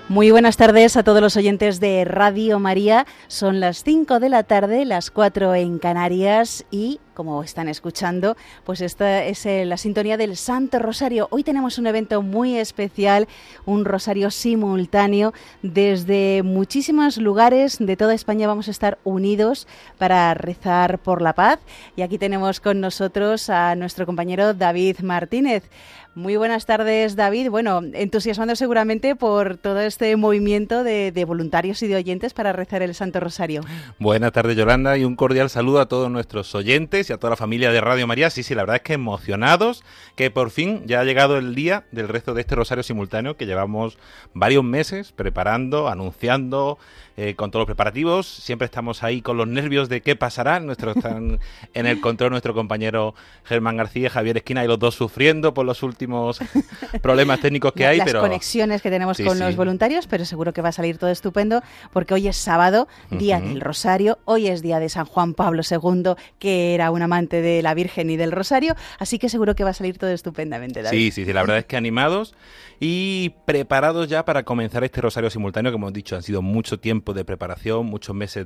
Muy buenas tardes a todos los oyentes de Radio María. Son las 5 de la tarde, las 4 en Canarias y, como están escuchando, pues esta es la sintonía del Santo Rosario. Hoy tenemos un evento muy especial, un rosario simultáneo. Desde muchísimos lugares de toda España vamos a estar unidos para rezar por la paz. Y aquí tenemos con nosotros a nuestro compañero David Martínez. Muy buenas tardes, David. Bueno, entusiasmado seguramente por todo este movimiento de voluntarios y de oyentes para rezar el Santo Rosario. Buenas tardes, Yolanda, y un cordial saludo a todos nuestros oyentes y a toda la familia de Radio María. Sí, la verdad es que emocionados, que por fin ya ha llegado el día del rezo de este Rosario simultáneo que llevamos varios meses preparando, anunciando, con todos los preparativos. Siempre estamos ahí con los nervios de qué pasará. Están en el control nuestro compañero Germán García, Javier Esquina, y los dos sufriendo por los últimos problemas técnicos que hay. Las conexiones que tenemos con los voluntarios, pero seguro que va a salir todo estupendo, porque hoy es sábado, día del Rosario, hoy es día de San Juan Pablo II, que era un amante de la Virgen y del Rosario, así que seguro que va a salir todo estupendamente, David. Sí, la verdad es que animados y preparados ya para comenzar este Rosario simultáneo, que hemos dicho, han sido mucho tiempo de preparación, muchos meses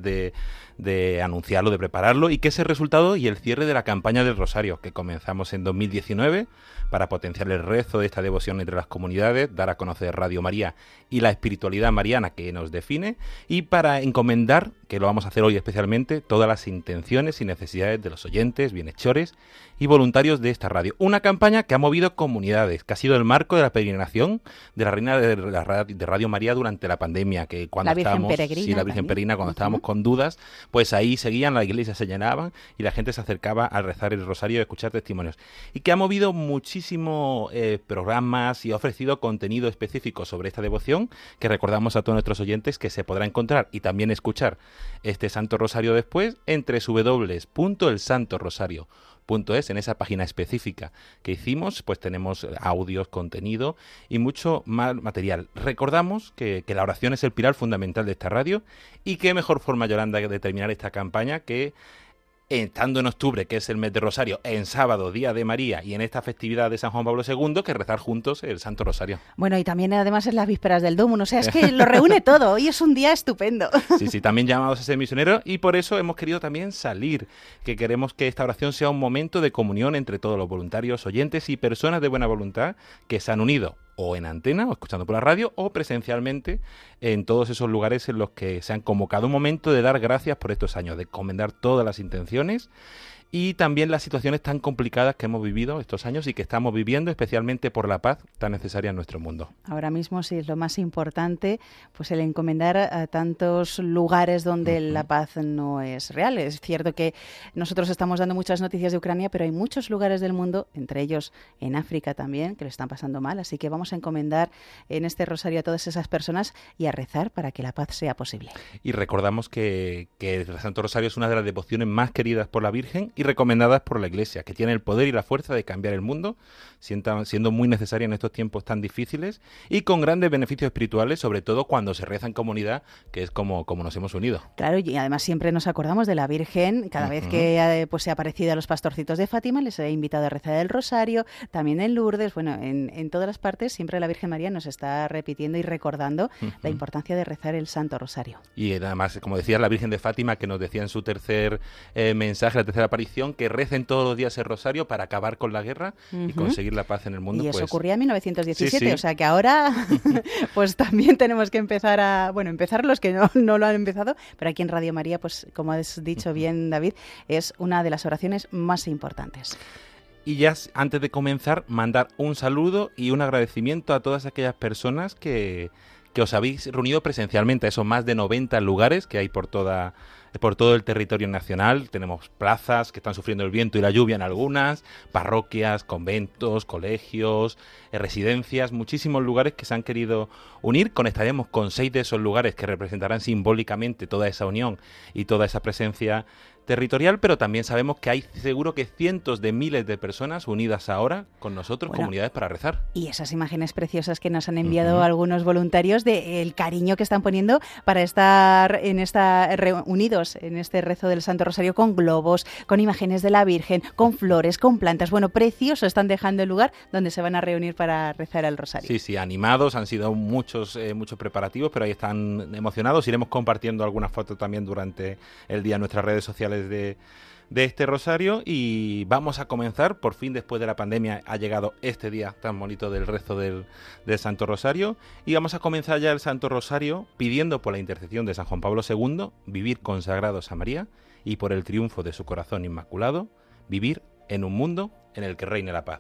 de anunciarlo, de prepararlo, y que es el resultado y el cierre de la campaña del Rosario, que comenzamos en 2019 para potenciar el rezo de esta devoción entre las comunidades, dar a conocer Radio María y la espiritualidad mariana que nos define, y para encomendar, que lo vamos a hacer hoy especialmente, todas las intenciones y necesidades de los oyentes, bienhechores y voluntarios de esta radio. Una campaña que ha movido comunidades, que ha sido el marco de la peregrinación de la Reina de Radio María durante la pandemia, que cuando la Virgen Peregrina, la Virgen Peregrina, cuando estábamos con dudas, pues ahí seguían, las iglesias se llenaban y la gente se acercaba a rezar el rosario y a escuchar testimonios. Y que ha movido muchísimo programas y ha ofrecido contenido específico sobre esta devoción, que recordamos a todos nuestros oyentes que se podrá encontrar y también escuchar este Santo Rosario después en www.elsantorosario.es. En esa página específica que hicimos, pues tenemos audios, contenido y mucho más material. Recordamos que la oración es el pilar fundamental de esta radio, y qué mejor forma, Yolanda, de terminar esta campaña que estando en octubre, que es el mes de Rosario, en sábado, Día de María, y en esta festividad de San Juan Pablo II, que rezar juntos el Santo Rosario. Bueno, y también además es las vísperas del Dómum, o sea, es que lo reúne todo. Hoy es un día estupendo. Sí, también llamados a ser misioneros, y por eso hemos querido también salir, que queremos que esta oración sea un momento de comunión entre todos los voluntarios, oyentes y personas de buena voluntad que se han unido o en antena, o escuchando por la radio, o presencialmente en todos esos lugares en los que se han convocado. Un momento de dar gracias por estos años, de encomendar todas las intenciones y también las situaciones tan complicadas que hemos vivido estos años y que estamos viviendo, especialmente por la paz tan necesaria en nuestro mundo. Ahora mismo sí es lo más importante, pues el encomendar a tantos lugares donde la paz no es real. Es cierto que nosotros estamos dando muchas noticias de Ucrania, pero hay muchos lugares del mundo, entre ellos en África también, que lo están pasando mal, así que vamos a encomendar en este rosario a todas esas personas y a rezar para que la paz sea posible. Y recordamos que el Santo Rosario es una de las devociones más queridas por la Virgen y recomendadas por la Iglesia, que tiene el poder y la fuerza de cambiar el mundo, siendo muy necesaria en estos tiempos tan difíciles y con grandes beneficios espirituales, sobre todo cuando se reza en comunidad, que es como nos hemos unido. Claro, y además siempre nos acordamos de la Virgen, cada vez que se ha aparecido a los pastorcitos de Fátima, les he invitado a rezar el rosario, también en Lourdes, bueno, en todas las partes siempre la Virgen María nos está repitiendo y recordando la importancia de rezar el Santo Rosario. Y además, como decía la Virgen de Fátima, que nos decía en su tercer mensaje, la tercera aparición, que recen todos los días el rosario para acabar con la guerra y conseguir la paz en el mundo. Y eso pues ocurría en 1917, sí. O sea que ahora pues también tenemos que empezar los que no lo han empezado, pero aquí en Radio María, pues como has dicho bien, David, es una de las oraciones más importantes. Y ya antes de comenzar, mandar un saludo y un agradecimiento a todas aquellas personas que os habéis reunido presencialmente a esos más de 90 lugares que hay por todo el territorio nacional. Tenemos plazas que están sufriendo el viento y la lluvia en algunas, parroquias, conventos, colegios, residencias, muchísimos lugares que se han querido unir. Conectaremos con 6 de esos lugares que representarán simbólicamente toda esa unión y toda esa presencia territorial, pero también sabemos que hay seguro que cientos de miles de personas unidas ahora con nosotros, comunidades para rezar. Y esas imágenes preciosas que nos han enviado algunos voluntarios del cariño que están poniendo para estar unidos Dios en este rezo del Santo Rosario con globos, con imágenes de la Virgen, con flores, con plantas. Bueno, precioso, están dejando el lugar donde se van a reunir para rezar el Rosario. Sí, sí, animados, han sido muchos preparativos, pero ahí están emocionados. Iremos compartiendo algunas fotos también durante el día en nuestras redes sociales de este rosario, y vamos a comenzar, por fin después de la pandemia ha llegado este día tan bonito del rezo del Santo Rosario, y vamos a comenzar ya el Santo Rosario pidiendo por la intercesión de San Juan Pablo II, vivir consagrados a María, y por el triunfo de su corazón inmaculado, vivir en un mundo en el que reine la paz.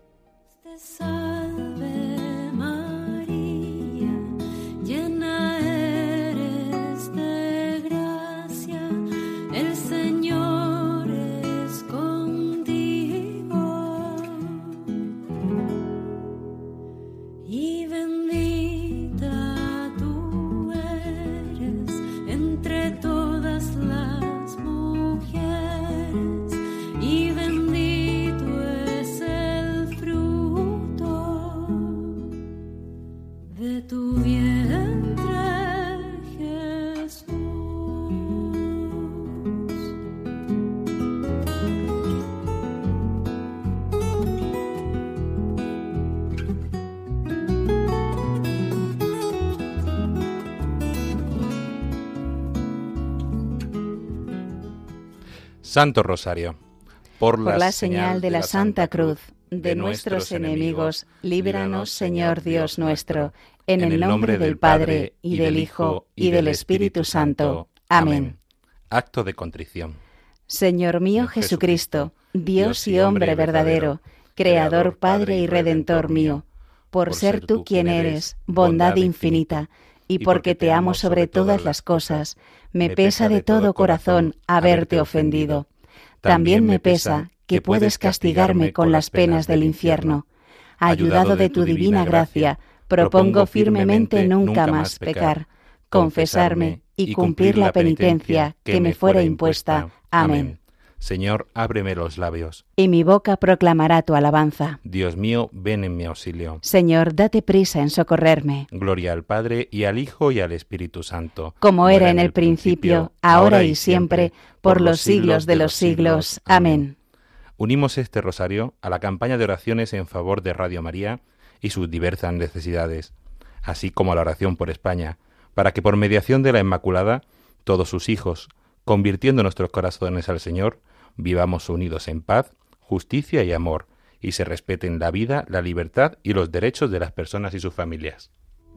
Santo Rosario, por la señal de la Santa Cruz de nuestros enemigos, líbranos, Señor Dios nuestro, en el nombre del Padre, y del Hijo, y del Espíritu Santo. Amén. Acto de contrición. Señor mío Jesucristo, Dios y hombre verdadero, Creador, Padre y Redentor mío, por ser tú quien eres, bondad infinita, y porque te amo sobre todas las cosas, me pesa de todo corazón haberte ofendido. También me pesa que puedes castigarme con las penas del infierno. Ayudado de tu divina gracia, propongo firmemente nunca más pecar, confesarme y cumplir la penitencia que me fuera impuesta. Amén. Señor, ábreme los labios, y mi boca proclamará tu alabanza. Dios mío, ven en mi auxilio. Señor, date prisa en socorrerme. Gloria al Padre, y al Hijo, y al Espíritu Santo. Como era en el principio, ahora y siempre, por los siglos de los siglos. Amén. Unimos este rosario a la campaña de oraciones en favor de Radio María y sus diversas necesidades, así como a la oración por España, para que por mediación de la Inmaculada, todos sus hijos, convirtiendo nuestros corazones al Señor, vivamos unidos en paz, justicia y amor, y se respeten la vida, la libertad y los derechos de las personas y sus familias.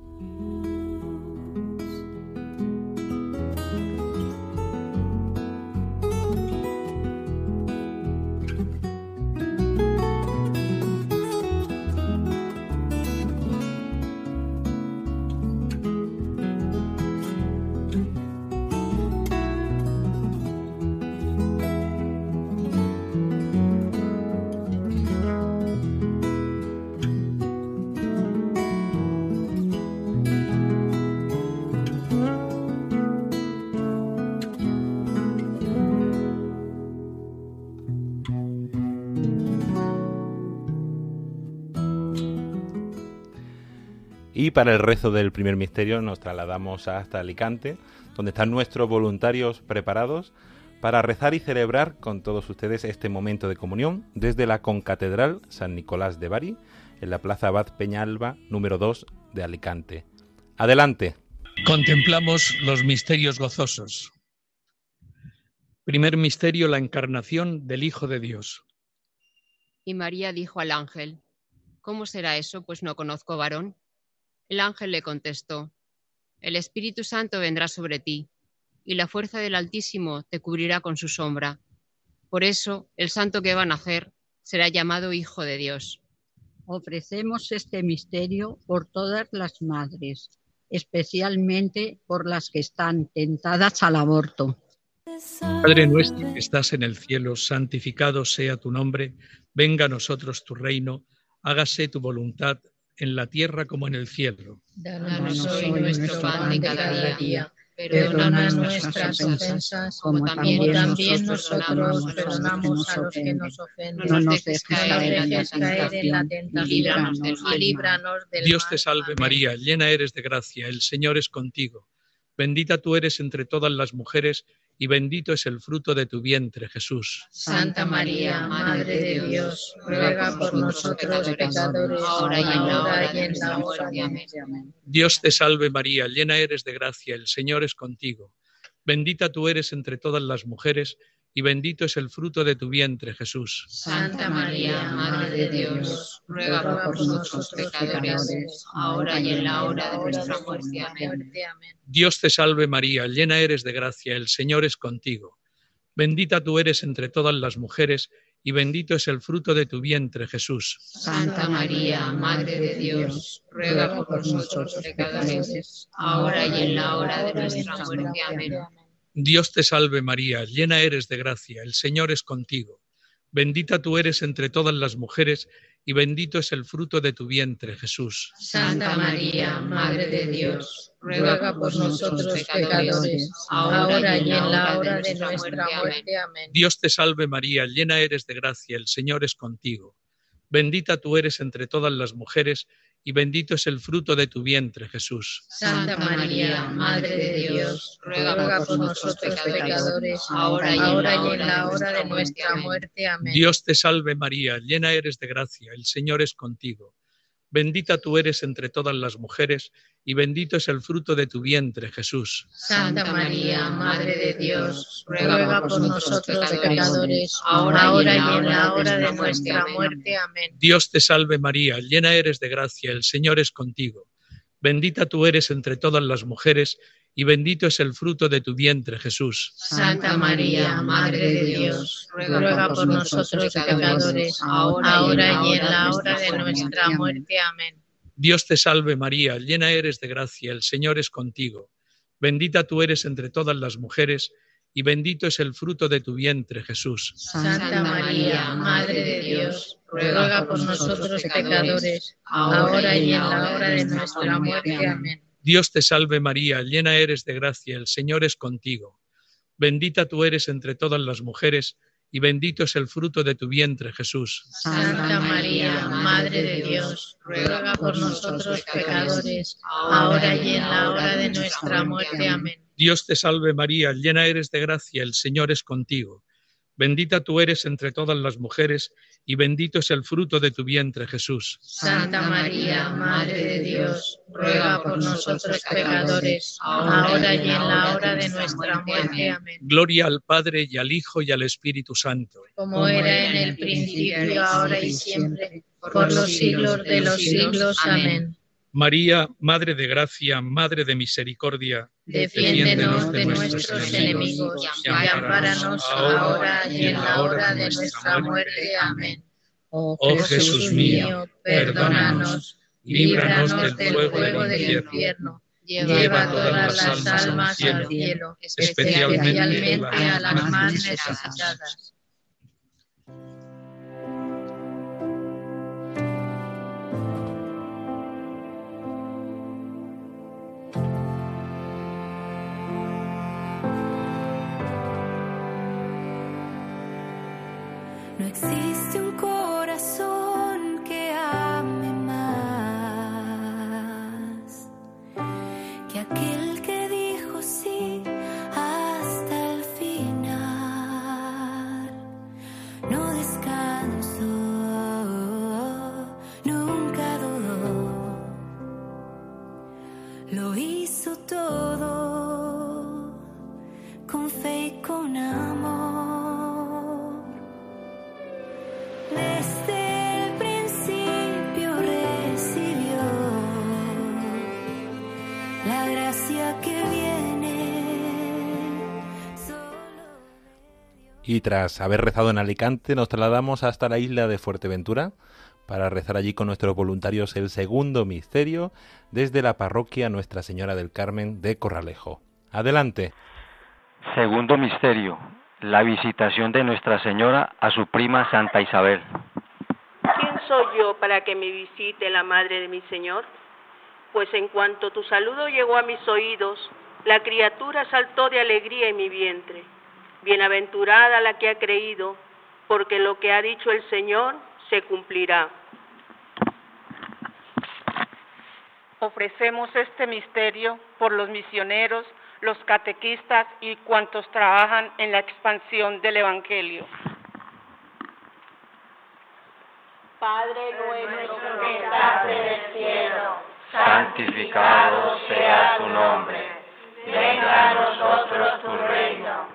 Y para el rezo del primer misterio nos trasladamos hasta Alicante, donde están nuestros voluntarios preparados para rezar y celebrar con todos ustedes este momento de comunión desde la Concatedral San Nicolás de Bari, en la Plaza Abad Peñalba, número 2 de Alicante. Adelante. Contemplamos los misterios gozosos. Primer misterio, la encarnación del Hijo de Dios. Y María dijo al ángel: ¿Cómo será eso, pues no conozco varón? El ángel le contestó: El Espíritu Santo vendrá sobre ti, y la fuerza del Altísimo te cubrirá con su sombra. Por eso, el santo que va a nacer será llamado Hijo de Dios. Ofrecemos este misterio por todas las madres, especialmente por las que están tentadas al aborto. Padre nuestro que estás en el cielo, santificado sea tu nombre, venga a nosotros tu reino, hágase tu voluntad en la tierra como en el cielo. Danos hoy nuestro pan de cada día. Perdona nuestras ofensas, como también nosotros perdonamos a los que nos ofenden. No nos dejes caer en la tentación y líbranos del mal. Dios te salve María, llena eres de gracia, el Señor es contigo. Bendita tú eres entre todas las mujeres, y bendito es el fruto de tu vientre, Jesús. Santa María, Madre de Dios, ruega por nosotros pecadores, ahora y en la hora de nuestra muerte. Amén. Dios te salve María, llena eres de gracia, el Señor es contigo. Bendita tú eres entre todas las mujeres, y bendito es el fruto de tu vientre, Jesús. Santa María, Madre de Dios, ruega por nosotros pecadores, ahora y en la hora de nuestra muerte. Amén. Dios te salve María, llena eres de gracia, el Señor es contigo. Bendita tú eres entre todas las mujeres, y bendito es el fruto de tu vientre, Jesús. Santa María, Madre de Dios, ruega por nosotros pecadores, ahora y en la hora de nuestra muerte. Amén. Dios te salve María, llena eres de gracia, el Señor es contigo. Bendita tú eres entre todas las mujeres, y bendito es el fruto de tu vientre, Jesús. Santa María, Madre de Dios, ruega por nosotros pecadores, ahora y en la hora de nuestra muerte. Amén. Dios te salve María, llena eres de gracia, el Señor es contigo. Bendita tú eres entre todas las mujeres, y bendito es el fruto de tu vientre, Jesús. Santa María, Madre de Dios, ruega por nosotros pecadores, ahora y en la hora de nuestra muerte. Amén. Dios te salve María, llena eres de gracia, el Señor es contigo. Bendita tú eres entre todas las mujeres, y bendito es el fruto de tu vientre, Jesús. Santa María, Madre de Dios, ruega por nosotros pecadores, ahora y en la hora de nuestra muerte. Amén. Dios te salve María, llena eres de gracia, el Señor es contigo. Bendita tú eres entre todas las mujeres, y bendito es el fruto de tu vientre, Jesús. Santa María, Madre de Dios, ruega por nosotros pecadores, ahora y en la hora de nuestra muerte. Amén. Dios te salve María, llena eres de gracia, el Señor es contigo. Bendita tú eres entre todas las mujeres, y bendito es el fruto de tu vientre, Jesús. Santa María, Madre de Dios, ruega por nosotros pecadores, ahora y en la hora de nuestra muerte. Amén. Dios te salve María, llena eres de gracia, el Señor es contigo. Bendita tú eres entre todas las mujeres, y bendito es el fruto de tu vientre, Jesús. Santa María, Madre de Dios, ruega por nosotros pecadores, ahora y en la hora de nuestra muerte. Amén. Dios te salve María, llena eres de gracia, el Señor es contigo. Bendita tú eres entre todas las mujeres, y bendito es el fruto de tu vientre, Jesús. Santa María, Madre de Dios, ruega por nosotros pecadores, ahora y en la hora de nuestra muerte. Amén. Gloria al Padre, y al Hijo, y al Espíritu Santo. Como era en el principio, ahora y siempre, por los siglos de los siglos. Amén. María, Madre de gracia, Madre de misericordia, defiéndenos de nuestros enemigos y ampáranos ahora y en la hora de nuestra muerte. Amén. Oh Jesús mío, perdónanos, líbranos del fuego del infierno, lleva todas las almas al cielo, especialmente a las más necesitadas. No existe un corazón que ame más que aquel que dijo sí hasta el final. No descansó, nunca dudó, lo hizo todo con fe y con amor. Desde el principio recibió la gracia que viene solo. Y tras haber rezado en Alicante, nos trasladamos hasta la isla de Fuerteventura para rezar allí con nuestros voluntarios el segundo misterio desde la parroquia Nuestra Señora del Carmen de Corralejo. Adelante. Segundo misterio. La visitación de Nuestra Señora a su prima Santa Isabel. ¿Quién soy yo para que me visite la madre de mi Señor? Pues en cuanto tu saludo llegó a mis oídos, la criatura saltó de alegría en mi vientre. Bienaventurada la que ha creído, porque lo que ha dicho el Señor se cumplirá. Ofrecemos este misterio por los misioneros, los catequistas y cuantos trabajan en la expansión del Evangelio. Padre nuestro que estás en el cielo, santificado sea tu nombre. Venga a nosotros tu reino.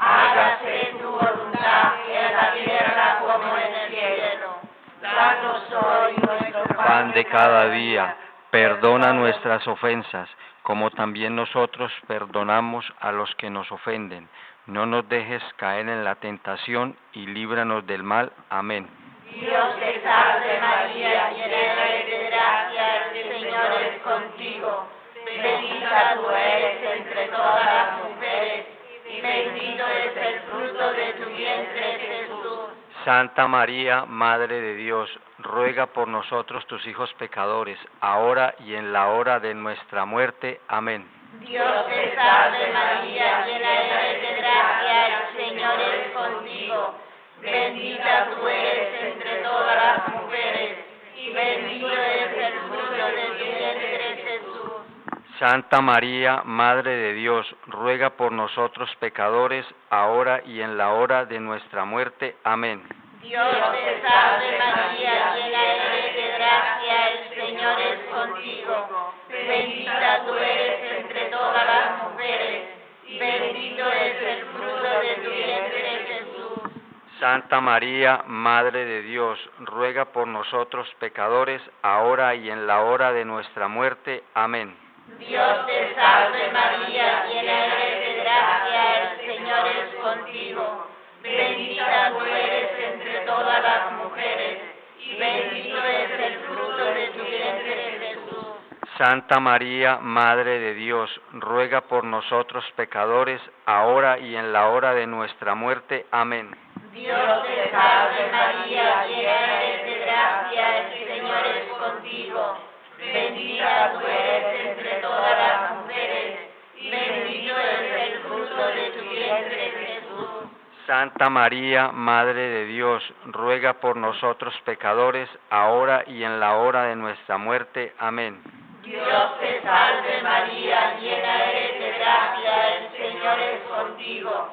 Hágase tu voluntad en la tierra como en el cielo. Danos hoy nuestro pan de cada día. Perdona nuestras ofensas, como también nosotros perdonamos a los que nos ofenden. No nos dejes caer en la tentación y líbranos del mal. Amén. Dios te salve María, llena eres de gracia, el Señor es contigo. Bendita tú eres entre todas las mujeres, y bendito es el fruto de tu vientre, Jesús. Santa María, Madre de Dios, ruega por nosotros tus hijos pecadores, ahora y en la hora de nuestra muerte. Amén. Dios te salve María, llena eres de gracia, el Señor es contigo. Bendita tú eres entre todas las mujeres, y bendito es el fruto de tu vientre, Jesús. Santa María, Madre de Dios, ruega por nosotros pecadores, ahora y en la hora de nuestra muerte. Amén. Dios te salve María, llena eres de gracia, el Señor es contigo. Bendita tú eres entre todas las mujeres, y bendito es el fruto de tu vientre, Jesús. Santa María, Madre de Dios, ruega por nosotros pecadores, ahora y en la hora de nuestra muerte. Amén. Dios te salve María, llena eres de gracia, el Señor es contigo. Bendita tú eres entre todas las mujeres, y bendito es el fruto de tu vientre, Jesús. Santa María, Madre de Dios, ruega por nosotros pecadores, ahora y en la hora de nuestra muerte. Amén. Dios te salve María, llena eres de gracia, el Señor es contigo. Bendita tú eres entre todas las mujeres, y bendito es el fruto de tu vientre, Jesús. Santa María, Madre de Dios, ruega por nosotros pecadores, ahora y en la hora de nuestra muerte. Amén. Dios te salve María, llena eres de gracia, el Señor es contigo.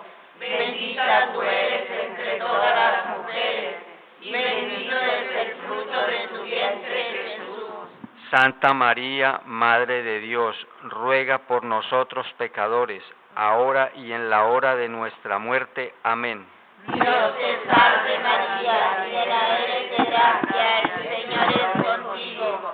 Bendita tú eres entre todas las mujeres, y bendito es el fruto de tu vientre, Jesús. Santa María, Madre de Dios, ruega por nosotros pecadores, ahora y en la hora de nuestra muerte. Amén. Dios te salve María, llena eres de gracia, el Señor es contigo.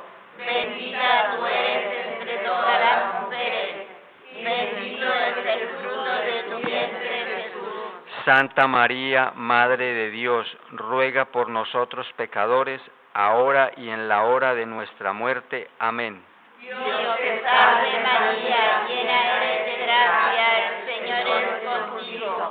Bendita tú eres entre todas las mujeres, y bendito es el fruto de tu vientre, Jesús. Santa María, Madre de Dios, ruega por nosotros pecadores, ahora y en la hora de nuestra muerte. Amén. Dios te salve María, llena eres de gracia, el Señor es contigo.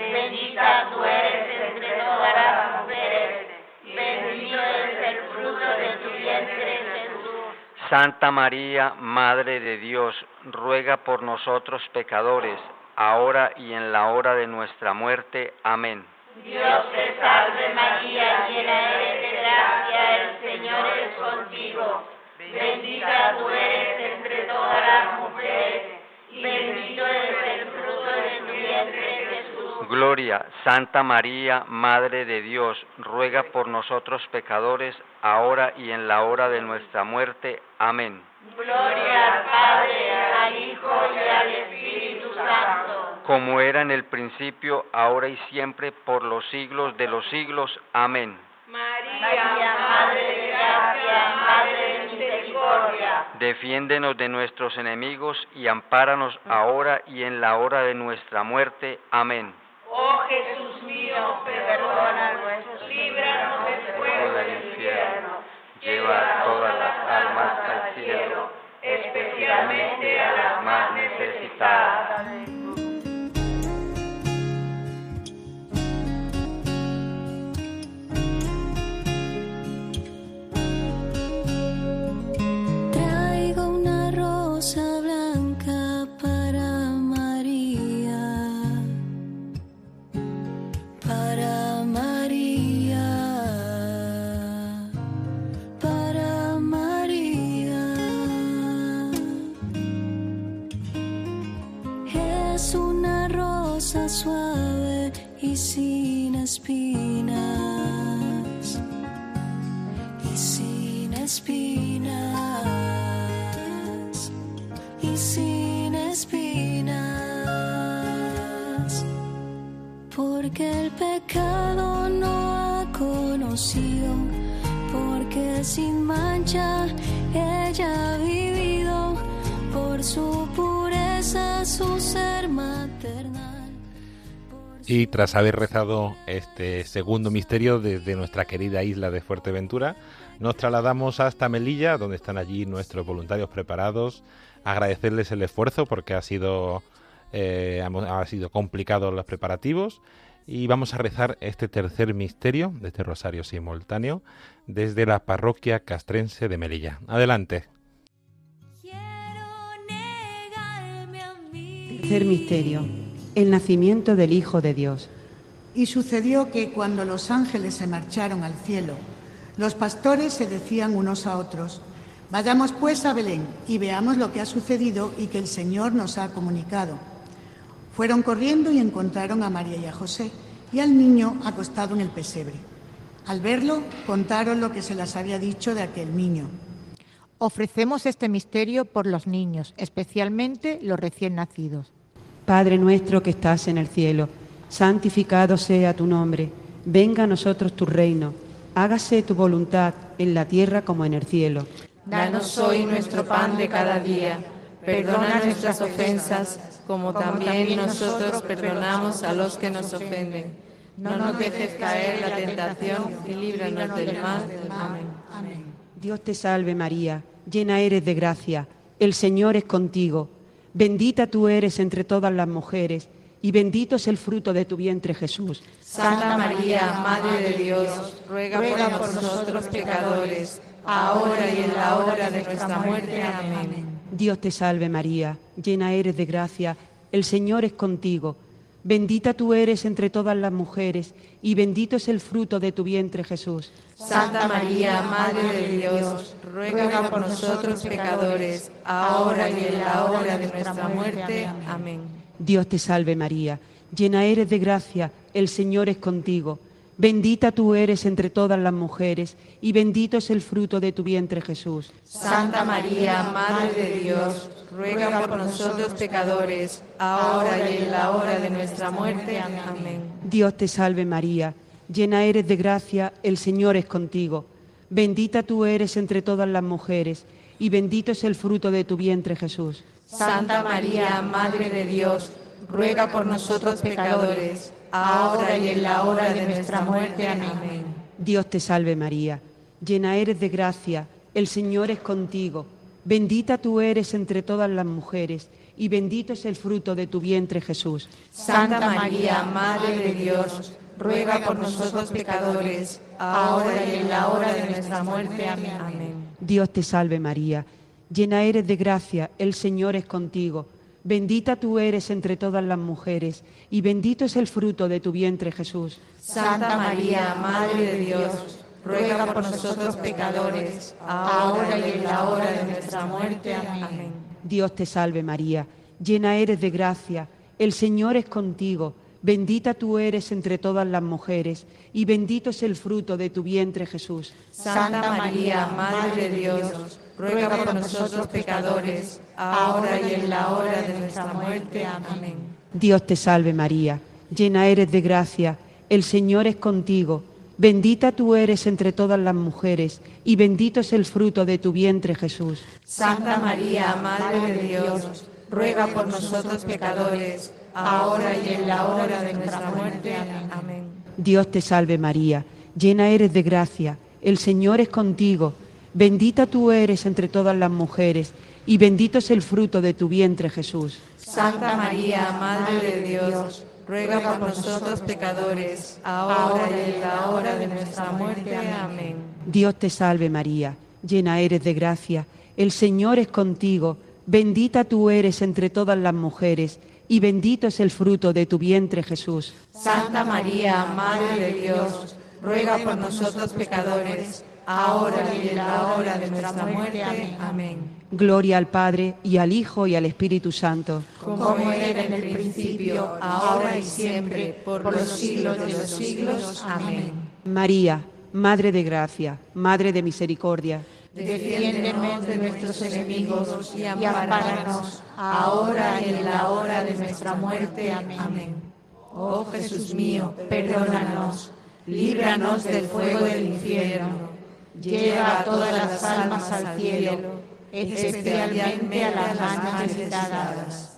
Bendita tú eres entre todas las mujeres, y bendito es el fruto de tu vientre, Jesús. Santa María, Madre de Dios, ruega por nosotros pecadores, ahora y en la hora de nuestra muerte. Amén. Dios te salve María, llena eres de gracia, el Señor es contigo. Bendita tú eres entre todas las mujeres, y bendito es el fruto de tu vientre, Jesús. Gloria, Santa María, Madre de Dios, ruega por nosotros pecadores, ahora y en la hora de nuestra muerte. Amén. Gloria al Padre, al Hijo y al Espíritu Santo. Como era en el principio, ahora y siempre, por los siglos de los siglos. Amén. María, Madre de gracia, Madre de misericordia. Defiéndenos de nuestros enemigos y ampáranos ahora y en la hora de nuestra muerte. Amén. Oh Jesús mío, perdona nuestros, líbranos del fuego del infierno. Lleva todas las almas al cielo, especialmente a las más necesitadas. Traigo una rosa blanca para María, para María, para María. eres una rosa suave y sin espinas, y sin espinas, y sin espinas, porque el pecado no ha conocido, porque sin mancha ella ha vivido, por su pureza, su ser maternal. Y tras haber rezado este segundo misterio desde nuestra querida isla de Fuerteventura, nos trasladamos hasta Melilla, donde están allí nuestros voluntarios preparados. Agradecerles el esfuerzo porque ha sido complicado los preparativos. Y vamos a rezar este tercer misterio de este rosario simultáneo desde la parroquia castrense de Melilla. Adelante. Tercer misterio, el nacimiento del Hijo de Dios. Y sucedió que cuando los ángeles se marcharon al cielo, los pastores se decían unos a otros: vayamos pues a Belén y veamos lo que ha sucedido y que el Señor nos ha comunicado. Fueron corriendo y encontraron a María y a José y al niño acostado en el pesebre. Al verlo, contaron lo que se les había dicho de aquel niño. Ofrecemos este misterio por los niños, especialmente los recién nacidos. Padre nuestro que estás en el cielo, santificado sea tu nombre. Venga a nosotros tu reino. Hágase tu voluntad en la tierra como en el cielo. Danos hoy nuestro pan de cada día. Perdona nuestras ofensas, como también nosotros perdonamos a los que nos ofenden. No nos dejes caer en la tentación y líbranos del mal. Amén. Dios te salve María, llena eres de gracia, el Señor es contigo. Bendita tú eres entre todas las mujeres, y bendito es el fruto de tu vientre, Jesús. Santa María, Madre de Dios, ruega por nosotros pecadores, ahora y en la hora de nuestra muerte. Amén. Dios te salve María, llena eres de gracia, el Señor es contigo. Bendita tú eres entre todas las mujeres, y bendito es el fruto de tu vientre, Jesús. Santa María, Madre de Dios, ruega por nosotros pecadores, ahora y en la hora de nuestra muerte. Amén. Dios te salve María, llena eres de gracia, el Señor es contigo. Bendita tú eres entre todas las mujeres, y bendito es el fruto de tu vientre, Jesús. Santa María, Madre de Dios, ruega por nosotros pecadores, ahora y en la hora de nuestra muerte. Amén. Dios te salve María, llena eres de gracia, el Señor es contigo. Bendita tú eres entre todas las mujeres, y bendito es el fruto de tu vientre, Jesús. Santa María, Madre de Dios, ruega por nosotros pecadores, ahora y en la hora de nuestra muerte. Amén. Dios te salve María, llena eres de gracia, el Señor es contigo. Bendita tú eres entre todas las mujeres, y bendito es el fruto de tu vientre, Jesús. Santa María, Madre de Dios, ruega por nosotros pecadores, ahora y en la hora de nuestra muerte. Amén. Dios te salve María, llena eres de gracia, el Señor es contigo. Bendita tú eres entre todas las mujeres, y bendito es el fruto de tu vientre, Jesús. Santa María, Madre de Dios, ruega por nosotros pecadores, ahora y en la hora de nuestra muerte. Amén. Dios te salve María, llena eres de gracia, el Señor es contigo. Bendita tú eres entre todas las mujeres, y bendito es el fruto de tu vientre, Jesús. Santa María, Madre de Dios, ruega por nosotros pecadores, ahora y en la hora de nuestra muerte. Amén. Dios te salve María, llena eres de gracia, el Señor es contigo. Bendita tú eres entre todas las mujeres, y bendito es el fruto de tu vientre, Jesús. Santa María, Madre de Dios, ruega por nosotros pecadores, ahora y en la hora de nuestra muerte. Amén. Dios te salve María, llena eres de gracia, el Señor es contigo. Bendita tú eres entre todas las mujeres, y bendito es el fruto de tu vientre, Jesús. Santa María, Madre de Dios, ruega por nosotros pecadores, ahora y en la hora de nuestra muerte. Amén. Dios te salve María, llena eres de gracia, el Señor es contigo. Bendita tú eres entre todas las mujeres, y bendito es el fruto de tu vientre, Jesús. Santa María, Madre de Dios, ruega por nosotros pecadores, ahora y en la hora de nuestra muerte. Amén. Gloria al Padre, y al Hijo, y al Espíritu Santo. Como era en el principio, ahora y siempre, por los siglos de los siglos. Amén. María, Madre de Gracia, Madre de Misericordia, Defiéndenos de nuestros enemigos y ampáranos, ahora y en la hora de nuestra muerte. Amén. Oh Jesús mío, perdónanos, líbranos del fuego del infierno, lleva a todas las almas al cielo, especialmente a las más necesitadas.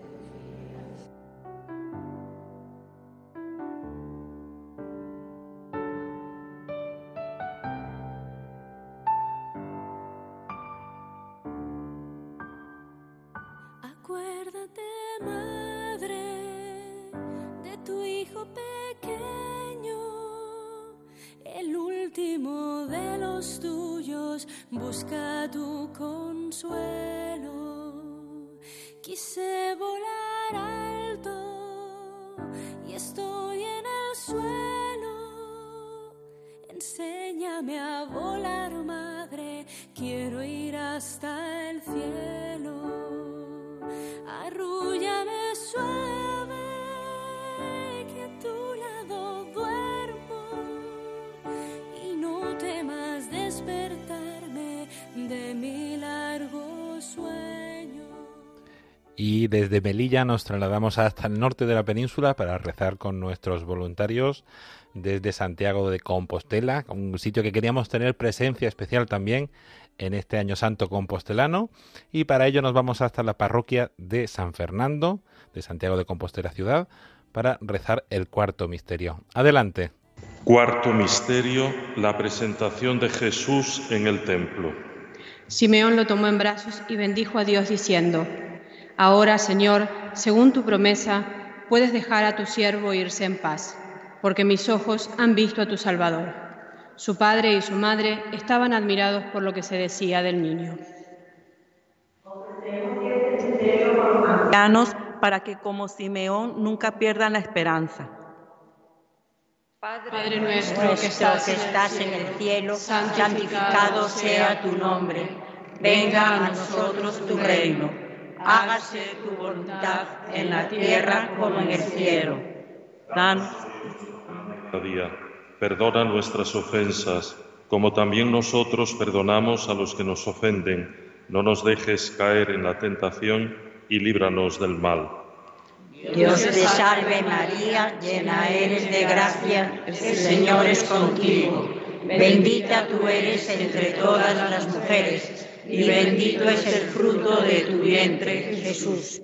Acuérdate, Madre, de tu Hijo pequeño, el último de los tuyos, busca tu consuelo. Quise volar alto y estoy en el suelo. Enséñame a volar, Madre, quiero ir hasta el cielo. Arrúllame suave, que a tu lado duermo, y no temas despertarme de mi largo sueño. Y desde Melilla nos trasladamos hasta el norte de la península para rezar con nuestros voluntarios desde Santiago de Compostela, un sitio que queríamos tener presencia especial también en este Año Santo compostelano, y para ello nos vamos hasta la parroquia de San Fernando, de Santiago de Compostela ciudad, para rezar el cuarto misterio. Adelante. Cuarto misterio, la presentación de Jesús en el templo. Simeón lo tomó en brazos y bendijo a Dios diciendo: Ahora, Señor, según tu promesa, puedes dejar a tu siervo irse en paz, porque mis ojos han visto a tu Salvador. Su padre y su madre estaban admirados por lo que se decía del niño. Para que como Simeón nunca pierdan la esperanza. Padre nuestro que estás en el cielo, santificado sea tu nombre. Venga a nosotros tu reino. Hágase tu voluntad en la tierra como en el cielo. Danos cada día. Perdona nuestras ofensas, como también nosotros perdonamos a los que nos ofenden. No nos dejes caer en la tentación y líbranos del mal. Dios te salve María, llena eres de gracia, el Señor es contigo. Bendita tú eres entre todas las mujeres, y bendito es el fruto de tu vientre, Jesús.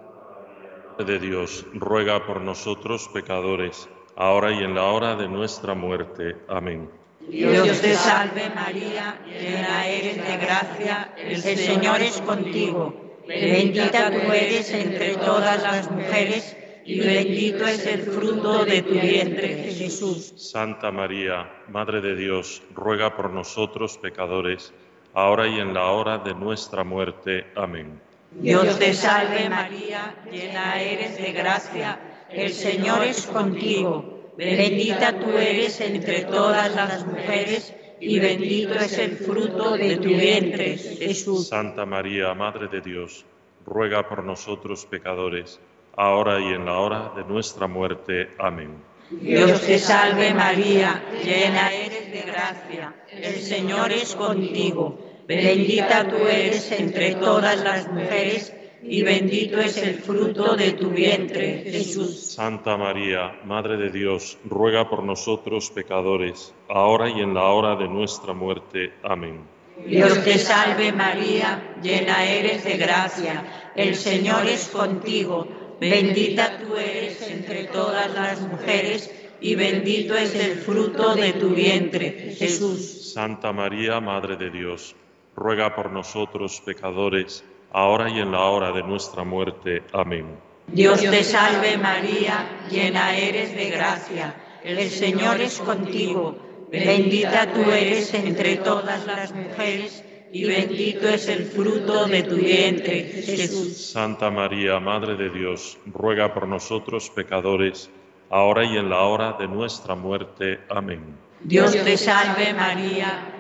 De Dios, ruega por nosotros pecadores, ahora y en la hora de nuestra muerte. Amén. Dios te salve María, llena eres de gracia, el Señor es contigo. Bendita tú eres entre todas las mujeres, y bendito es el fruto de tu vientre, Jesús. Santa María, Madre de Dios, ruega por nosotros pecadores, ahora y en la hora de nuestra muerte. Amén. Dios te salve María, llena eres de gracia, el Señor es contigo. Bendita tú eres entre todas las mujeres, y bendito es el fruto de tu vientre, Jesús. Santa María, Madre de Dios, ruega por nosotros pecadores, ahora y en la hora de nuestra muerte. Amén. Dios te salve María, llena eres de gracia, el Señor es contigo. Bendita tú eres entre todas las mujeres, y bendito es el fruto de tu vientre, Jesús. Santa María, Madre de Dios, ruega por nosotros pecadores, ahora y en la hora de nuestra muerte. Amén. Dios te salve María, llena eres de gracia, el Señor es contigo. Bendita tú eres entre todas las mujeres, y bendito es el fruto de tu vientre, Jesús. Santa María, Madre de Dios, ruega por nosotros pecadores, ahora y en la hora de nuestra muerte. Amén. Dios te salve María, llena eres de gracia, el Señor es contigo. Bendita tú eres entre todas las mujeres, y bendito es el fruto de tu vientre, Jesús. Santa María, Madre de Dios, ruega por nosotros pecadores, ahora y en la hora de nuestra muerte. Amén. Dios te salve María,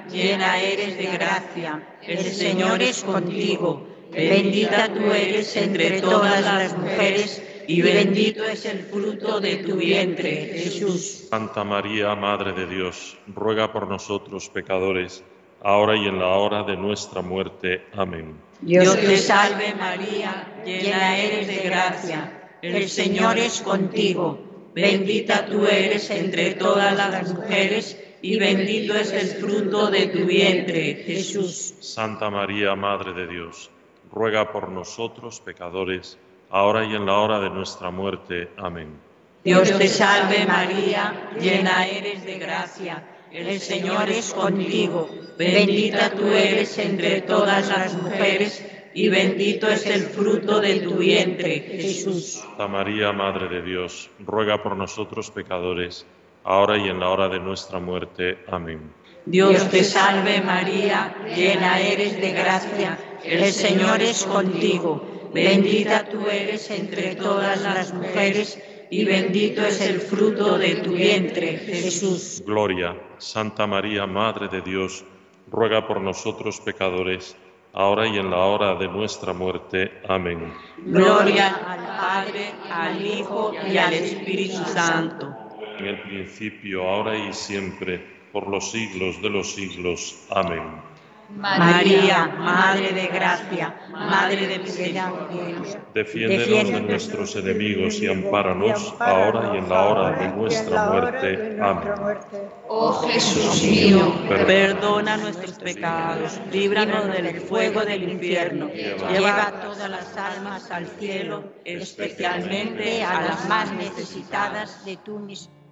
llena eres de gracia, el Señor es contigo. Bendita tú eres entre todas las mujeres, y bendito es el fruto de tu vientre, Jesús. Santa María, Madre de Dios, ruega por nosotros pecadores, ahora y en la hora de nuestra muerte. Amén. Dios te salve María, llena eres de gracia, el Señor es contigo. Bendita tú eres entre todas las mujeres, y bendito es el fruto de tu vientre, Jesús. Santa María, Madre de Dios, ruega por nosotros pecadores, ahora y en la hora de nuestra muerte. Amén. Dios te salve María, llena eres de gracia, el Señor es contigo. Bendita tú eres entre todas las mujeres, y bendito es el fruto de tu vientre, Jesús. Santa María, Madre de Dios, ruega por nosotros pecadores, ahora y en la hora de nuestra muerte. Amén. Dios te salve María, llena eres de gracia, el Señor es contigo. Bendita tú eres entre todas las mujeres, y bendito es el fruto de tu vientre, Jesús. Gloria, Santa María, Madre de Dios, ruega por nosotros pecadores, ahora y en la hora de nuestra muerte. Amén. Gloria al Padre, al Hijo y al Espíritu Santo. En el principio, ahora y siempre, por los siglos de los siglos. Amén. María, Madre de gracia, Madre de misericordia, defiéndenos de nuestros enemigos y ampáranos, ahora y en la hora de nuestra muerte. Amén. Oh Jesús mío, perdona nuestros pecados, líbranos del fuego del infierno, lleva todas las almas al cielo, especialmente a las más necesitadas de tu misericordia.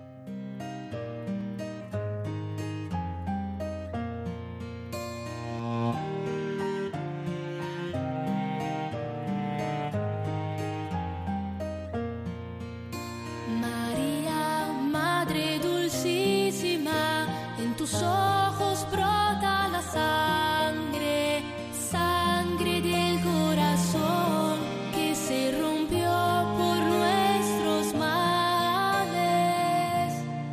Tus ojos brota la sangre, sangre del corazón que se rompió por nuestros males.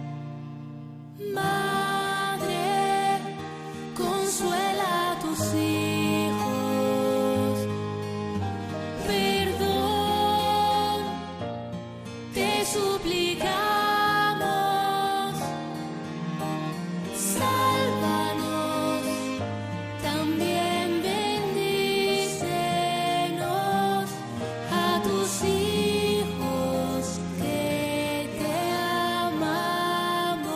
Madre, consuela a tus hijos, perdón, te suplicamos. Sálvanos, también bendícenos a tus hijos que te amamos.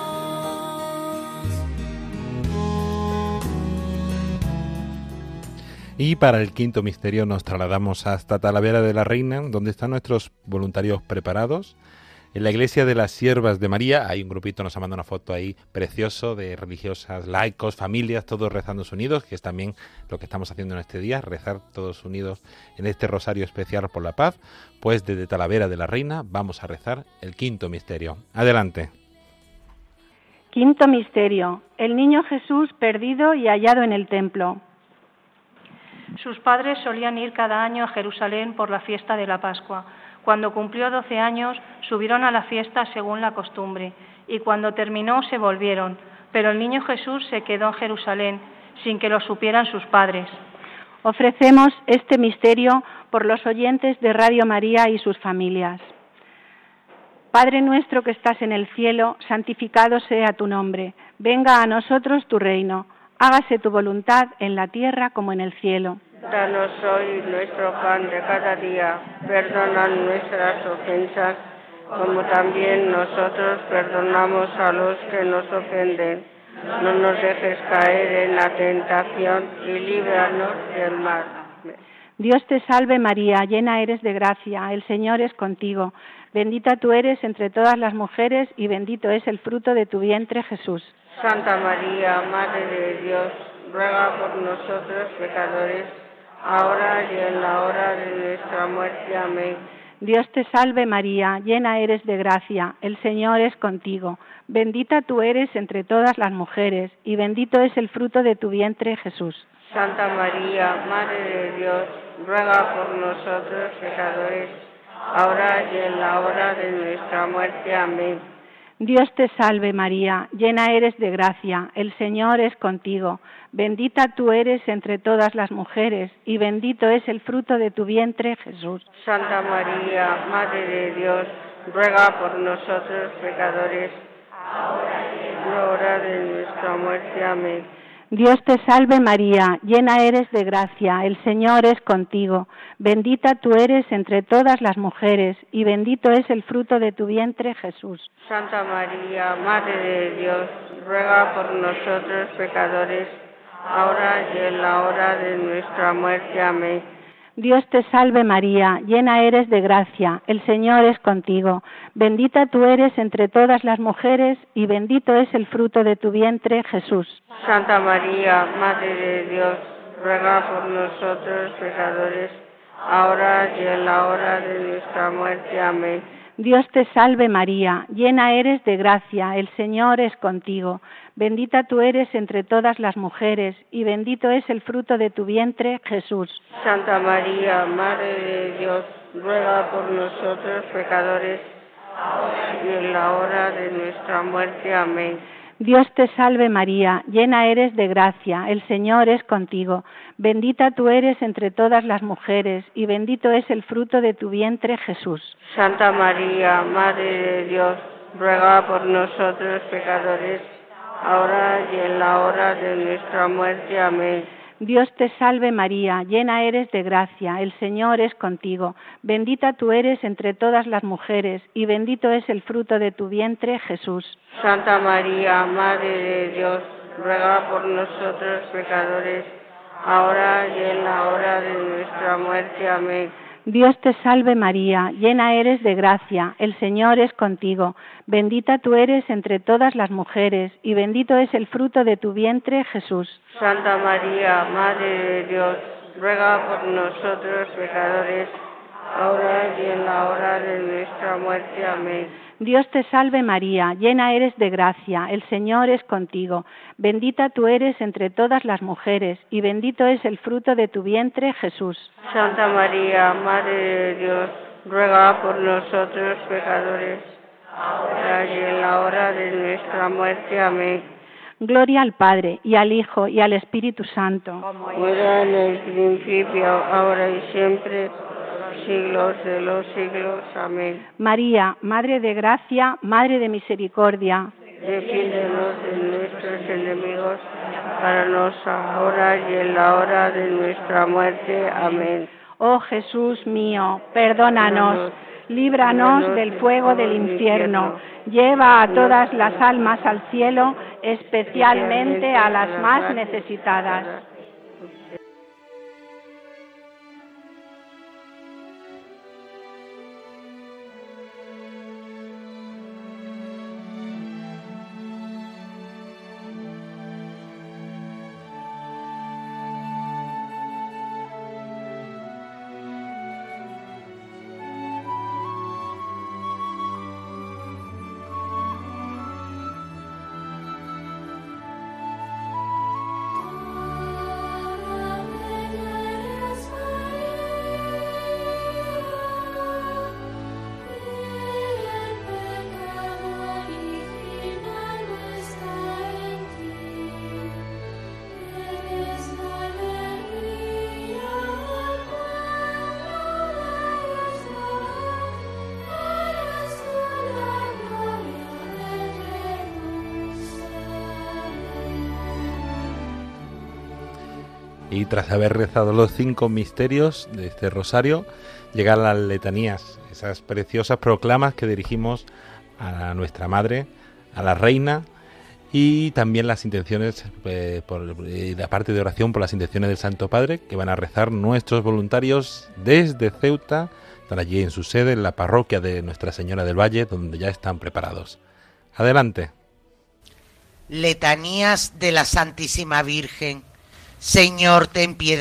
Y para el quinto misterio nos trasladamos hasta Talavera de la Reina, donde están nuestros voluntarios preparados. En la iglesia de las Siervas de María hay un grupito, nos ha mandado una foto ahí precioso de religiosas, laicos, familias, todos rezando unidos, que es también lo que estamos haciendo en este día, rezar todos unidos en este rosario especial por la paz. Pues desde Talavera de la Reina vamos a rezar el quinto misterio. Adelante. Quinto misterio, el niño Jesús perdido y hallado en el templo. Sus padres solían ir cada año a Jerusalén por la fiesta de la Pascua. Cuando cumplió 12 años, subieron a la fiesta según la costumbre, y cuando terminó se volvieron, pero el niño Jesús se quedó en Jerusalén, sin que lo supieran sus padres. Ofrecemos este misterio por los oyentes de Radio María y sus familias. Padre nuestro que estás en el cielo, santificado sea tu nombre. Venga a nosotros tu reino. Hágase tu voluntad en la tierra como en el cielo. Danos hoy nuestro pan de cada día, perdona nuestras ofensas, como también nosotros perdonamos a los que nos ofenden. No nos dejes caer en la tentación y líbranos del mal. Dios te salve María, llena eres de gracia, el Señor es contigo. Bendita tú eres entre todas las mujeres y bendito es el fruto de tu vientre, Jesús. Santa María, Madre de Dios, ruega por nosotros pecadores, ahora y en la hora de nuestra muerte. Amén. Dios te salve María, llena eres de gracia, el Señor es contigo. Bendita tú eres entre todas las mujeres, y bendito es el fruto de tu vientre, Jesús. Santa María, Madre de Dios, ruega por nosotros pecadores, ahora y en la hora de nuestra muerte. Amén. Dios te salve María, llena eres de gracia, el Señor es contigo. Bendita tú eres entre todas las mujeres, y bendito es el fruto de tu vientre, Jesús. Santa María, Madre de Dios, ruega por nosotros pecadores, ahora y en la hora de nuestra muerte. Amén. Dios te salve María, llena eres de gracia, el Señor es contigo. Bendita tú eres entre todas las mujeres, y bendito es el fruto de tu vientre, Jesús. Santa María, Madre de Dios, ruega por nosotros pecadores, ahora y en la hora de nuestra muerte. Amén. Dios te salve María, llena eres de gracia, el Señor es contigo. Bendita tú eres entre todas las mujeres, y bendito es el fruto de tu vientre, Jesús. Santa María, Madre de Dios, ruega por nosotros pecadores, ahora y en la hora de nuestra muerte. Amén. Dios te salve María, llena eres de gracia, el Señor es contigo. Bendita tú eres entre todas las mujeres, y bendito es el fruto de tu vientre, Jesús. Santa María, Madre de Dios, ruega por nosotros pecadores, ahora y en la hora de nuestra muerte. Amén. Dios te salve María, llena eres de gracia, el Señor es contigo. Bendita tú eres entre todas las mujeres, y bendito es el fruto de tu vientre, Jesús. Santa María, Madre de Dios, ruega por nosotros pecadores, ahora y en la hora de nuestra muerte. Amén. Dios te salve María, llena eres de gracia, el Señor es contigo. Bendita tú eres entre todas las mujeres, y bendito es el fruto de tu vientre, Jesús. Santa María, Madre de Dios, ruega por nosotros pecadores, ahora y en la hora de nuestra muerte. Amén. Dios te salve María, llena eres de gracia, el Señor es contigo. Bendita tú eres entre todas las mujeres, y bendito es el fruto de tu vientre, Jesús. Santa María, Madre de Dios, ruega por nosotros pecadores, ahora y en la hora de nuestra muerte. Amén. Dios te salve María, llena eres de gracia, el Señor es contigo. Bendita tú eres entre todas las mujeres, y bendito es el fruto de tu vientre, Jesús. Santa María, Madre de Dios, ruega por nosotros pecadores, ahora y en la hora de nuestra muerte. Amén. Gloria al Padre, y al Hijo, y al Espíritu Santo. Como era en el principio, ahora y siempre, siglos de los siglos. Amén. María, Madre de gracia, Madre de misericordia, defiéndenos de nuestros enemigos, ampáranos ahora y en la hora de nuestra muerte. Amén. Oh Jesús mío, perdónanos, líbranos del fuego del infierno, lleva a todas las almas al cielo, especialmente a las más necesitadas. Y tras haber rezado los 5 misterios de este rosario, llegan las letanías, esas preciosas proclamas que dirigimos a nuestra Madre, a la Reina, y también las intenciones, la parte de oración por las intenciones del Santo Padre, que van a rezar nuestros voluntarios desde Ceuta, están allí en su sede, en la parroquia de Nuestra Señora del Valle, donde ya están preparados. Adelante. Letanías de la Santísima Virgen. Señor, ten piedad.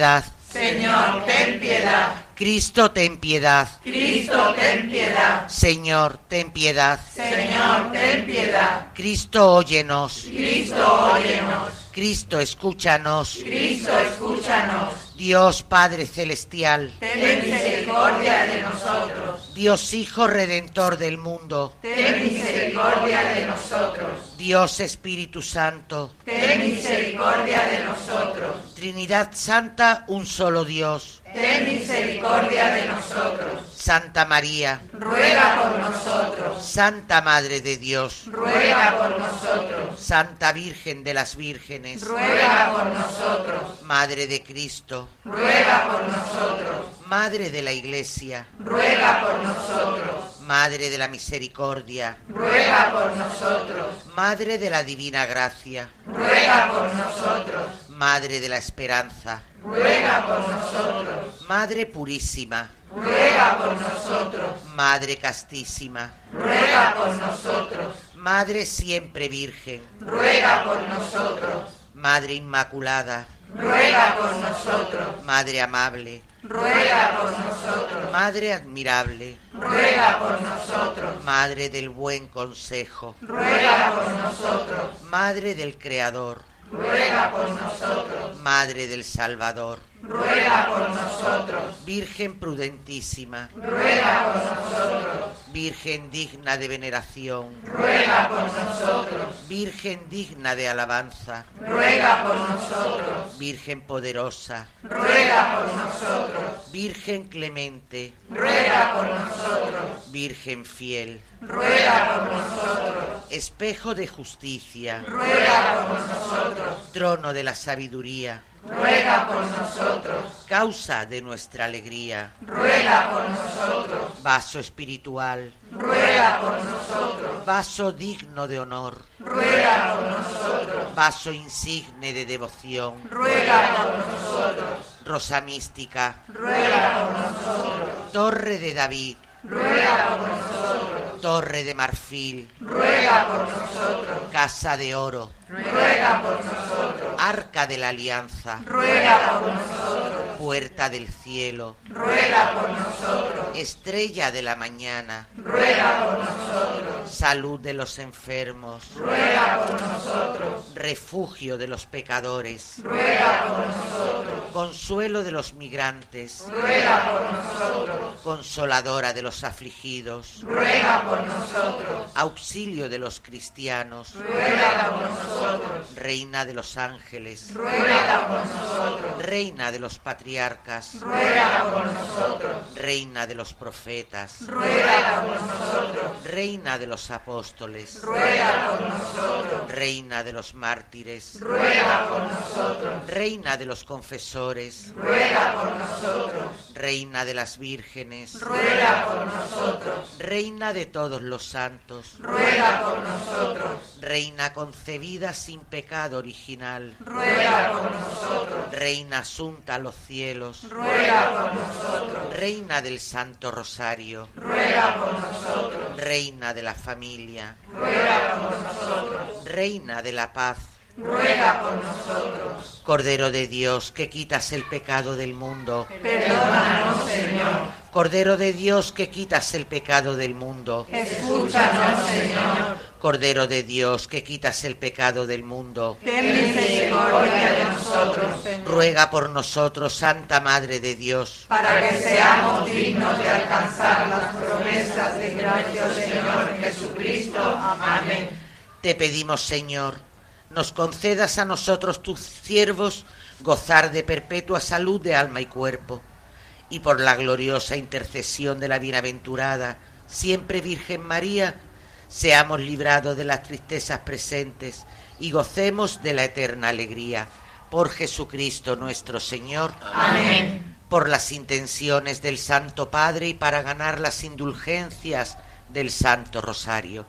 Señor, ten piedad. Cristo, ten piedad. Cristo, ten piedad. Señor, ten piedad. Señor, ten piedad. Cristo, óyenos. Cristo, óyenos. Cristo, escúchanos. Cristo, escúchanos. Dios Padre Celestial, ten misericordia de nosotros. Dios Hijo Redentor del mundo, ten misericordia de nosotros. Dios Espíritu Santo, ten misericordia de nosotros. Trinidad Santa, un solo Dios, ten misericordia de nosotros. Santa María, ruega por nosotros. Santa Madre de Dios, ruega por nosotros. Santa Virgen de las Vírgenes, ruega por nosotros. Madre de Cristo, ruega por nosotros. Madre de la Iglesia, ruega por nosotros. Madre de la Misericordia, ruega por nosotros. Madre de la Divina Gracia, ruega por nosotros. Madre de la Esperanza, ruega por nosotros. Madre Purísima, ruega por nosotros. Madre Castísima, ruega por nosotros. Madre Siempre Virgen, ruega por nosotros. Madre Inmaculada, ruega por nosotros. Madre Amable, ruega por nosotros. Madre Admirable, ruega por nosotros. Madre del Buen Consejo, ruega por nosotros. Madre del Creador, ruega por nosotros. Madre del Salvador, ruega por nosotros. Virgen prudentísima, ruega por nosotros. Virgen digna de veneración, ruega por nosotros. Virgen digna de alabanza, ruega por nosotros. Virgen poderosa, ruega por nosotros. Virgen clemente, ruega por nosotros. Virgen fiel, ruega por nosotros. Espejo de justicia, ruega por nosotros. Trono de la sabiduría, ruega por nosotros. Causa de nuestra alegría, ruega por nosotros. Vaso espiritual, ruega por nosotros. Vaso digno de honor, ruega por nosotros. Vaso insigne de devoción, ruega por nosotros. Rosa mística, ruega por nosotros. Torre de David, ruega por nosotros. Torre de marfil, ruega por nosotros. Casa de oro, ruega por nosotros. Arca de la Alianza, ruega por nosotros. Puerta del cielo, ruega por nosotros. Estrella de la mañana, ruega por nosotros. Salud de los enfermos, ruega por nosotros. Refugio de los pecadores, ruega por nosotros. Consuelo de los migrantes, ruega por nosotros. Consoladora de los afligidos, ruega por nosotros. Auxilio de los cristianos, ruega por nosotros. Reina de los ángeles, ruega por nosotros. Reina de los patriarcas, ruega por nosotros. Reina de los profetas, ruega por nosotros. Reina de los apóstoles, ruega por nosotros. Reina de los mártires, ruega por nosotros. Reina de los confesores, ruega por nosotros. Reina de las vírgenes, ruega por nosotros. Reina de todos los santos, ruega por nosotros. Reina concebida sin pecado original, ruega por nosotros. Reina asunta a los cielos, ruega por nosotros. Reina del Santo Rosario, ruega por nosotros. Reina de la familia, ruega por nosotros. Reina de la paz, ruega por nosotros. Cordero de Dios, que quitas el pecado del mundo, perdónanos, Señor. Cordero de Dios, que quitas el pecado del mundo, escúchanos, Señor. Cordero de Dios, que quitas el pecado del mundo, ten misericordia de nosotros, Señor. Ruega por nosotros, Santa Madre de Dios, para que seamos dignos de alcanzar las promesas de nuestro Señor Jesucristo. Amén. Te pedimos, Señor, nos concedas a nosotros, tus siervos, gozar de perpetua salud de alma y cuerpo, y por la gloriosa intercesión de la bienaventurada, siempre Virgen María, seamos librados de las tristezas presentes y gocemos de la eterna alegría. Por Jesucristo nuestro Señor. Amén. Por las intenciones del Santo Padre y para ganar las indulgencias del Santo Rosario.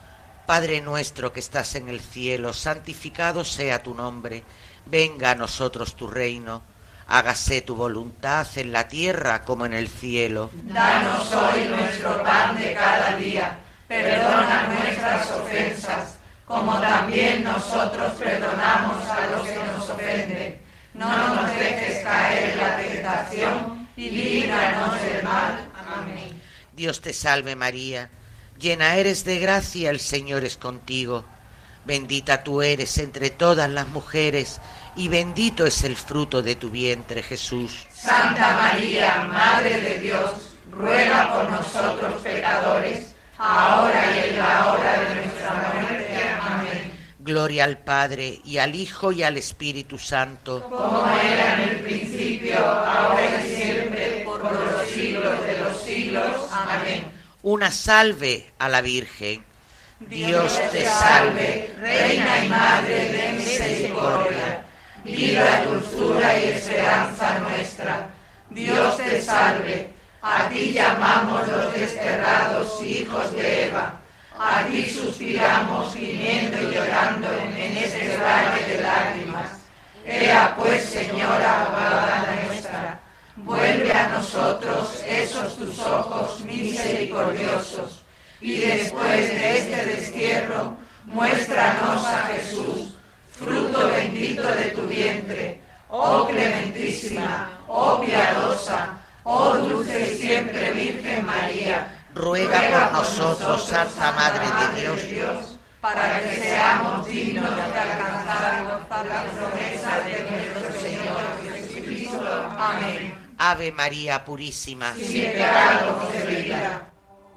Padre nuestro que estás en el cielo, santificado sea tu nombre. Venga a nosotros tu reino. Hágase tu voluntad en la tierra como en el cielo. Danos hoy nuestro pan de cada día. Perdona nuestras ofensas, como también nosotros perdonamos a los que nos ofenden. no nos dejes caer en la tentación y líbranos del mal. Amén. Dios te salve María, llena eres de gracia, el Señor es contigo. Bendita tú eres entre todas las mujeres, y bendito es el fruto de tu vientre, Jesús. Santa María, Madre de Dios, ruega por nosotros pecadores, ahora y en la hora de nuestra muerte. Amén. Gloria al Padre, y al Hijo, y al Espíritu Santo. Como era en el principio, ahora y siempre, por los siglos de los siglos. Amén. Una salve a la Virgen. Dios te salve, Reina y Madre de misericordia, vida, dulzura y esperanza nuestra. Dios te salve, a ti llamamos los desterrados hijos de Eva, a ti suspiramos gimiendo y llorando en este valle de lágrimas. Ea pues, Señora, abogada nuestra, vuelve a nosotros esos tus ojos misericordiosos, y después de este destierro, muéstranos a Jesús, fruto bendito de tu vientre, oh clementísima, oh piadosa, oh dulce y siempre Virgen María. Ruega por nosotros, Santa Madre de Dios, para que seamos dignos de alcanzar las promesas de nuestro Señor Jesucristo. Amén. Ave María Purísima, sin pecado concebida.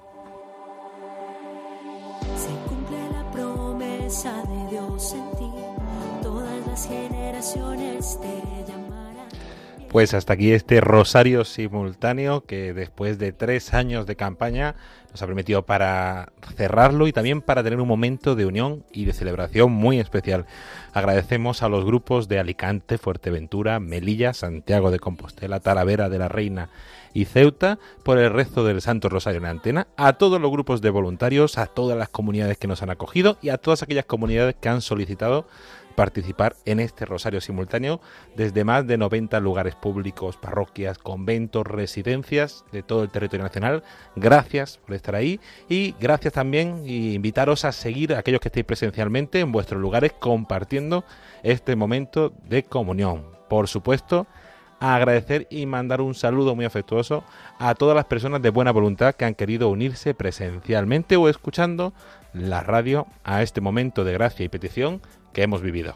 De Dios en ti, todas las generaciones te llamarán. Pues hasta aquí este rosario simultáneo que después de 3 años de campaña nos ha permitido para cerrarlo y también para tener un momento de unión y de celebración muy especial. Agradecemos a los grupos de Alicante, Fuerteventura, Melilla, Santiago de Compostela, Talavera de la Reina y Ceuta por el rezo del Santo Rosario en Antena, a todos los grupos de voluntarios, a todas las comunidades que nos han acogido y a todas aquellas comunidades que han solicitado participar en este rosario simultáneo desde más de 90 lugares públicos, parroquias, conventos, residencias de todo el territorio nacional. Gracias por estar ahí y gracias también y invitaros a seguir a aquellos que estéis presencialmente en vuestros lugares compartiendo este momento de comunión. Por supuesto, a agradecer y mandar un saludo muy afectuoso a todas las personas de buena voluntad que han querido unirse presencialmente o escuchando la radio a este momento de gracia y petición que hemos vivido.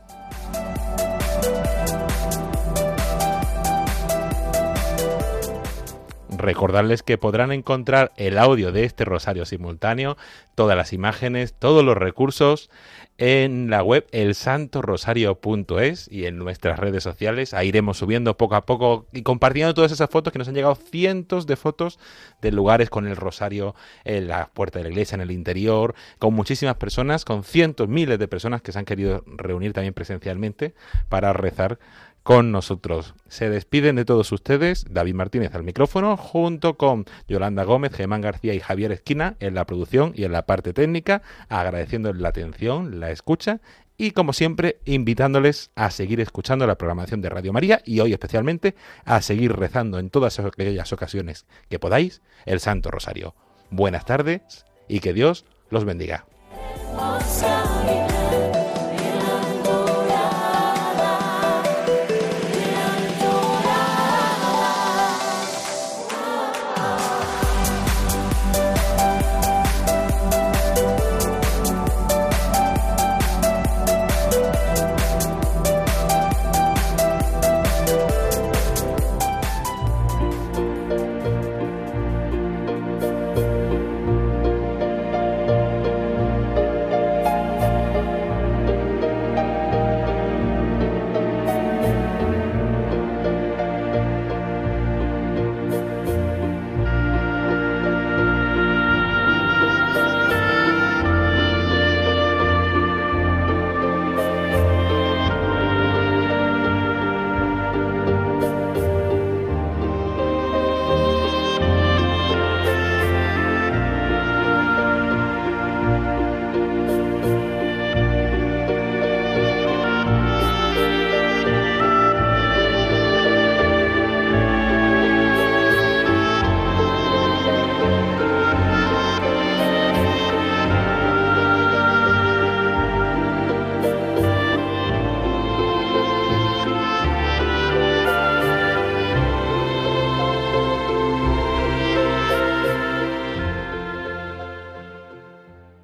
Recordarles que podrán encontrar el audio de este rosario simultáneo, todas las imágenes, todos los recursos en la web elsantorosario.es y en nuestras redes sociales. Ahí iremos subiendo poco a poco y compartiendo todas esas fotos que nos han llegado, cientos de fotos de lugares con el rosario en la puerta de la iglesia, en el interior, con muchísimas personas, con cientos, miles de personas que se han querido reunir también presencialmente para rezar con nosotros. Se despiden de todos ustedes David Martínez al micrófono, junto con Yolanda Gómez, Germán García y Javier Esquina en la producción y en la parte técnica, agradeciéndoles la atención, la escucha y, como siempre, invitándoles a seguir escuchando la programación de Radio María y hoy especialmente a seguir rezando en todas aquellas ocasiones que podáis el Santo Rosario. Buenas tardes y que Dios los bendiga.